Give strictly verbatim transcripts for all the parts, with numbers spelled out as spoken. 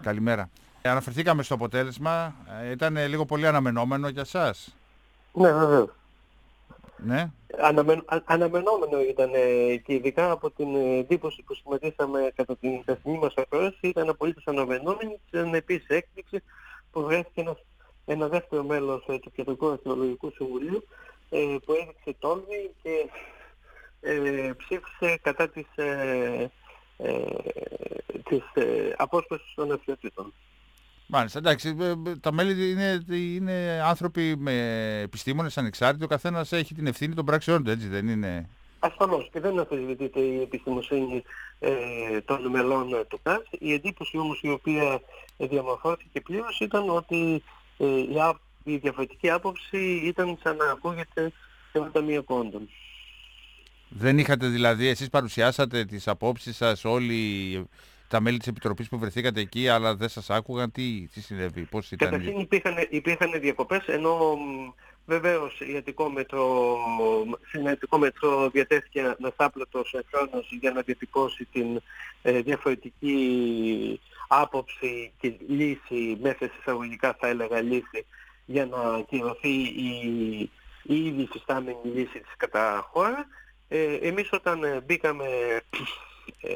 καλημέρα. Ε, αναφερθήκαμε στο αποτέλεσμα. Ε, ήταν λίγο πολύ αναμενόμενο για εσάς. Ναι, βεβαίως. Ναι. Αναμεν, α, αναμενόμενο ήταν ε, και ειδικά από την εντύπωση που σχηματίσαμε κατά την χθεσινή μας ακρόαση, ήταν απολύτως αναμενόμενη. Ήταν επίσης έκπληξη που βρέθηκε ένα, ένα δεύτερο μέλος ε, του Κεντρικού Αστρολογικού Συμβουλίου ε, που έδειξε τόλμη και ε, ψήφισε κατά της, ε, ε, της ε, απόσπασης των ευθυοτήτων. Μάλιστα, εντάξει, τα μέλη είναι, είναι άνθρωποι με επιστήμονες ανεξάρτητοι, ο καθένας έχει την ευθύνη των πράξεών του, έτσι δεν είναι? Ασφαλώς και δεν αμφισβητείται η επιστημοσύνη ε, των μελών ε, του ΚΑΣ. Η εντύπωση όμως η οποία ε, διαμορφώθηκε πλήρως ήταν ότι ε, η, α, η διαφορετική άποψη ήταν σαν να ακούγεται σε μεταμία κόντων. Δεν είχατε δηλαδή, εσείς παρουσιάσατε τις απόψεις σας όλοι τα μέλη της Επιτροπής που βρεθήκατε εκεί, αλλά δεν σας άκουγαν? Τι, τι συνέβη, πώς ήταν? Καταρχήν υπήρχαν, υπήρχαν διακοπές, ενώ βεβαίως η Αττικό Μέτρο, στην Αττικό Μέτρο διατέθηκε ένας άπλωτος χρόνος για να διατυπώσει την ε, διαφορετική άποψη και λύση, μέσα σε εισαγωγικά θα έλεγα λύση, για να ακυρωθεί η, η ήδη υφιστάμενη λύση της κατά χώρα. Ε, εμείς όταν ε, μπήκαμε ε,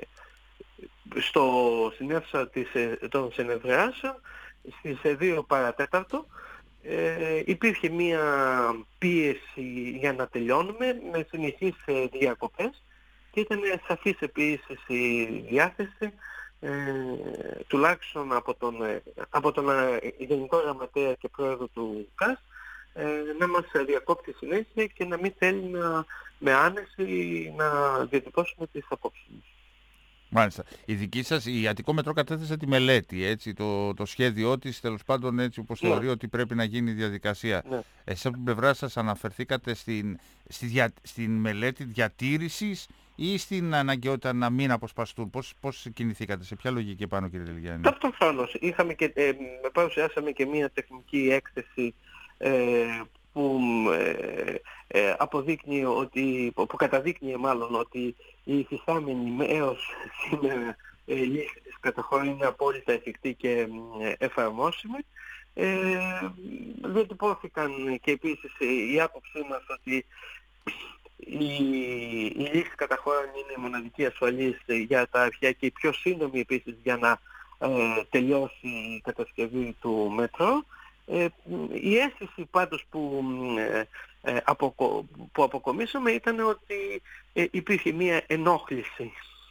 στο συνέφουσα της, των συνεδριάσεων στις δύο παρατέταρτο ε, υπήρχε μία πίεση για να τελειώνουμε με συνεχείς ε, διακοπές και ήταν σαφής επίσης η διάθεση ε, τουλάχιστον από τον, ε, από τον ε, Γενικό Γραμματέα και Πρόεδρο του ΚΑΣ ε, να μας διακόπτει συνέχεια και να μην θέλει να, με άνεση να διατυπώσουμε τις απόψεις μας. Μάλιστα. Η δική σας, η Αττικό Μετρό κατέθεσε τη μελέτη, έτσι, το, το σχέδιό της, τέλος πάντων έτσι όπως Ναι. θεωρεί ότι πρέπει να γίνει η διαδικασία. Ναι. Εσείς από την πλευρά σας αναφερθήκατε στην, στη δια, στην μελέτη διατήρησης ή στην αναγκαιότητα να μην αποσπαστούν? Πώς, πώς κινηθήκατε, σε ποια λογική πάνω, κύριε Τελιγιάννη? Ταυτόχρονος είχαμε και, ε, παρουσιάσαμε και μια τεχνική έκθεση ε, που ε, ε, αποδείκνυε ότι, που καταδείκνυε μάλλον ότι η υφιστάμενη έως σήμερα ε, λύση της καταχώρησης είναι απόλυτα εφικτή και ε, εφαρμόσιμη. Ε, διατυπώθηκαν και επίσης η άποψή μας ότι η, η λύση κατά χώρα είναι η μοναδική ασφαλής για τα αρχαία και η πιο σύντομη επίσης για να ε, τελειώσει η κατασκευή του μέτρο. Ε, η αίσθηση πάντως που, ε, ε, αποκο, που αποκομίσαμε ήταν ότι ε, υπήρχε μία ενόχληση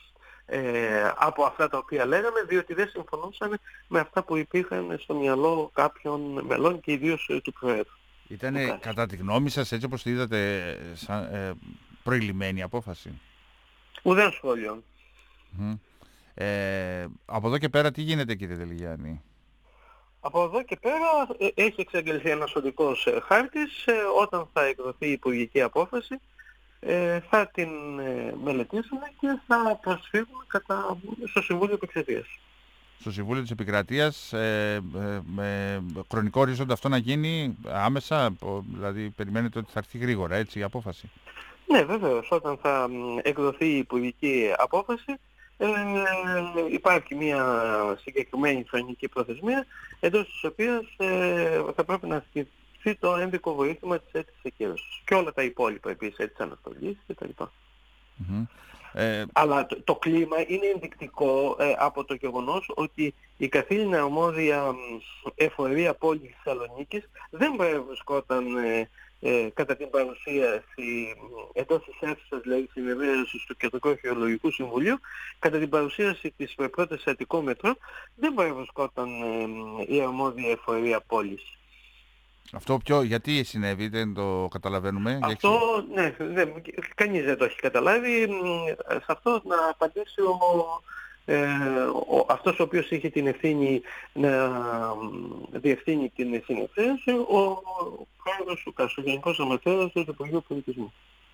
ε, από αυτά τα οποία λέγαμε, διότι δεν συμφωνούσαν με αυτά που υπήρχαν στο μυαλό κάποιων μελών και ιδίως ε, του Προέδρου. Ήτανε κατά τη γνώμη σας, έτσι όπως το είδατε, σαν, ε, προηλημμένη απόφαση? Ουδέν σχόλιο. Mm. Ε, από εδώ και πέρα τι γίνεται, κύριε Τελιγιάννη? Από εδώ και πέρα ε, έχει εξαγγελθεί ένας οδικός ε, χάρτης. Ε, όταν θα εκδοθεί η υπουργική απόφαση ε, θα την ε, μελετήσουμε και θα προσφύγουμε κατά, στο Συμβούλιο Επικρατείας. Στο Συμβούλιο της Επικρατείας, ε, ε, με χρονικό ορίζοντα αυτό να γίνει άμεσα, δηλαδή περιμένετε ότι θα έρθει γρήγορα, έτσι, η απόφαση? Ναι, βέβαιως. Όταν θα εκδοθεί η υπουργική απόφαση ε, υπάρχει μια συγκεκριμένη χρονική προθεσμία εντός της οποίας ε, θα πρέπει να ασκηθεί το ένδικο βοήθημα της αίτησης εκκύρωσης και όλα τα υπόλοιπα επίσης, αίτηση αναστολής κτλ. Mm-hmm. Ε... Αλλά το, το κλίμα είναι ενδεικτικό ε, από το γεγονός ότι η καθήλυνα αρμόδια εφορία πόλης Θεσσαλονίκης δεν βρισκόταν ε, ε, κατά την παρουσίαση εντός της αίθουσας, δηλαδή συνεδρίασης του Κεντρικού Αρχαιολογικού Συμβουλίου, κατά την παρουσίαση της πρώτης Αττικό Μετρό δεν βρισκόταν ε, η αρμόδια εφορία πόλης. Αυτό ποιο, γιατί συνέβη, δεν το καταλαβαίνουμε? Αυτό, ναι, δεν, κανείς δεν το έχει καταλάβει. Σε αυτό να απαντήσει ο, ε, ο, αυτός ο οποίος είχε την ευθύνη να διευθύνει την συνεδρίαση, ο πρόεδρος του ΚΑΣ, ο Γενικός Γραμματέας του Υπουργείου Πολιτισμού.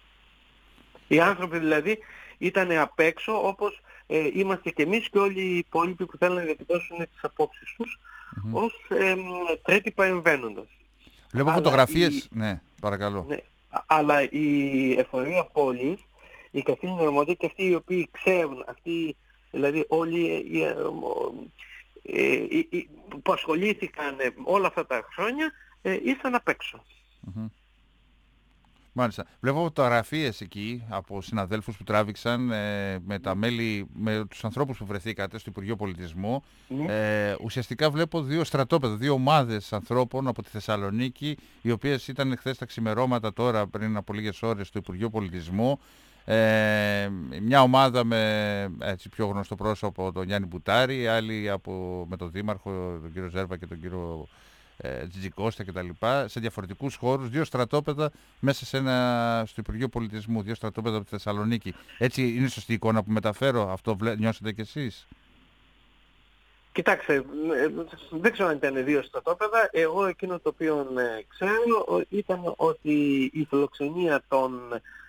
Οι άνθρωποι δηλαδή ήταν απ' έξω, όπως ε, είμαστε και εμείς και όλοι οι υπόλοιποι που θέλουν να διατυπώσουν τις απόψεις τους, mm-hmm. ως ε, τρίτοι παρεμβαίνοντας. Βλέπω φωτογραφίες, η... ναι, παρακαλώ. Ναι, αλλά η εφορία πόλης, η καθήλυνα αρμόδια και αυτοί οι οποίοι ξέρουν, αυτοί, δηλαδή όλοι οι, ε, ε, ε, που ασχολήθηκαν ε, όλα αυτά τα χρόνια ε, ήρθαν απ' έξω. Mm-hmm. Μάλιστα. Βλέπω φωτογραφίες εκεί από συναδέλφους που τράβηξαν ε, με τα μέλη, με τους ανθρώπους που βρεθήκατε στο Υπουργείο Πολιτισμού. Mm. Ε, ουσιαστικά βλέπω δύο στρατόπεδα, δύο ομάδες ανθρώπων από τη Θεσσαλονίκη, οι οποίες ήταν χθες τα ξημερώματα, τώρα πριν από λίγες ώρες στο Υπουργείο Πολιτισμού. Ε, μια ομάδα με έτσι, πιο γνωστό πρόσωπο, τον Γιάννη Μπουτάρη, άλλη από, με τον Δήμαρχο, τον κύριο Ζέρβα και τον κύριο ε, Τζιτζικώστα κτλ. Σε διαφορετικούς χώρους, δύο στρατόπεδα μέσα σε ένα, στο Υπουργείο Πολιτισμού, δύο στρατόπεδα από τη Θεσσαλονίκη. Έτσι είναι σωστή εικόνα που μεταφέρω, αυτό βλέ, νιώσατε κι εσείς? Κοιτάξτε, δεν ξέρω αν ήταν δύο στρατόπεδα. Εγώ εκείνο το οποίο ξέρω ήταν ότι η φιλοξενία των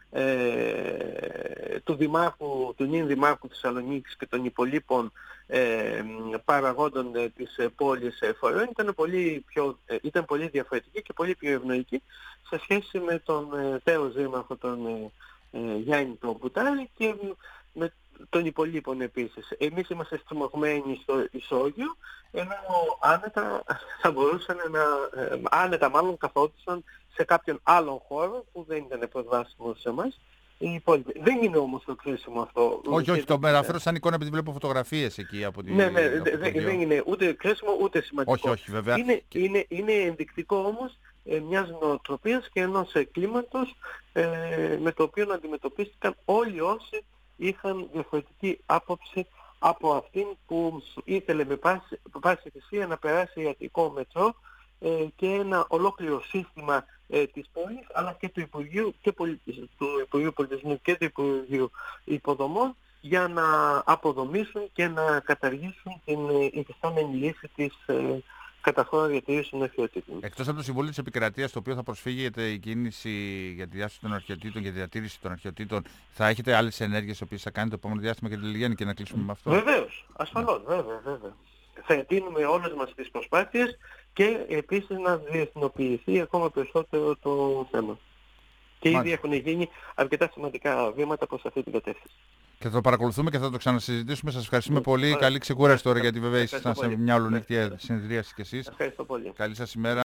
Ε, του Δημάρχου, του νυν Δημάρχου Θεσσαλονίκης και των υπολείπων ε, παραγόντων ε, της ε, πόλης ε, φορέων ήταν πολύ, πιο, ε, ήταν πολύ διαφορετική και πολύ πιο ευνοϊκή σε σχέση με τον ε, τέος Δήμαρχο τον ε, ε, Γιάννη τον Μπουτάρη και με των υπολείπων επίσης. Εμείς είμαστε στριμωγμένοι στο ισόγειο, ενώ άνετα θα μπορούσαν να, ε, άνετα μάλλον καθόντουσαν σε κάποιον άλλον χώρο που δεν ήταν προσβάσιμο σε εμάς. Δεν είναι όμως το κρίσιμο αυτό. Όχι, όχι, το μεταφέρω σαν εικόνα επειδή βλέπω φωτογραφίες εκεί από τη... Ναι, ναι, δεν δε είναι ούτε κρίσιμο ούτε σημαντικό. Όχι, όχι, βέβαια. Είναι, είναι, είναι ενδεικτικό όμως ε, μιας νοοτροπίας και ενός ε, κλίματος ε, με το οποίο αντιμετωπίστηκαν όλοι όσοι είχαν διαφορετική άποψη από αυτήν που ήθελε με πάση, πάση θυσία να περάσει ιατρικό μετρό ε, και ένα ολόκληρο σύστημα ε, της πόλης, αλλά και του Υπουργείου, και πολι... του Υπουργείου Πολιτισμού και του Υπουργείου Υποδομών, για να αποδομήσουν και να καταργήσουν την υφιστάμενη λύση της ε, καταχώρα διατήρησης των αρχαιοτήτων. Εκτός από το Συμβούλιο της Επικρατείας, στο οποίο θα προσφύγεται η κίνηση για τη διάσωση των αρχαιοτήτων, για τη διατήρηση των αρχαιοτήτων, θα έχετε άλλες ενέργειες οι οποίες θα κάνετε το επόμενο διάστημα και τη Λιλιάννη και να κλείσουμε με αυτό? Βεβαίως, ασφαλώς, ναι. βέβαια, βέβαια. Θα εντείνουμε όλες μας τις προσπάθειες και επίσης να διεθνοποιηθεί ακόμα περισσότερο το θέμα. Και ήδη Μάλιστα. έχουν γίνει αρκετά σημαντικά βήματα προς αυτή την κατεύθυνση. Και θα το παρακολουθούμε και θα το ξανασυζητήσουμε. Σας ευχαριστούμε mm, πολύ. Ωραία. Καλή ξεκούραση τώρα, γιατί βέβαια ήσασταν σε μια ολονύχτια συνεδρίαση κι εσείς. Ευχαριστώ πολύ. Καλή σας ημέρα.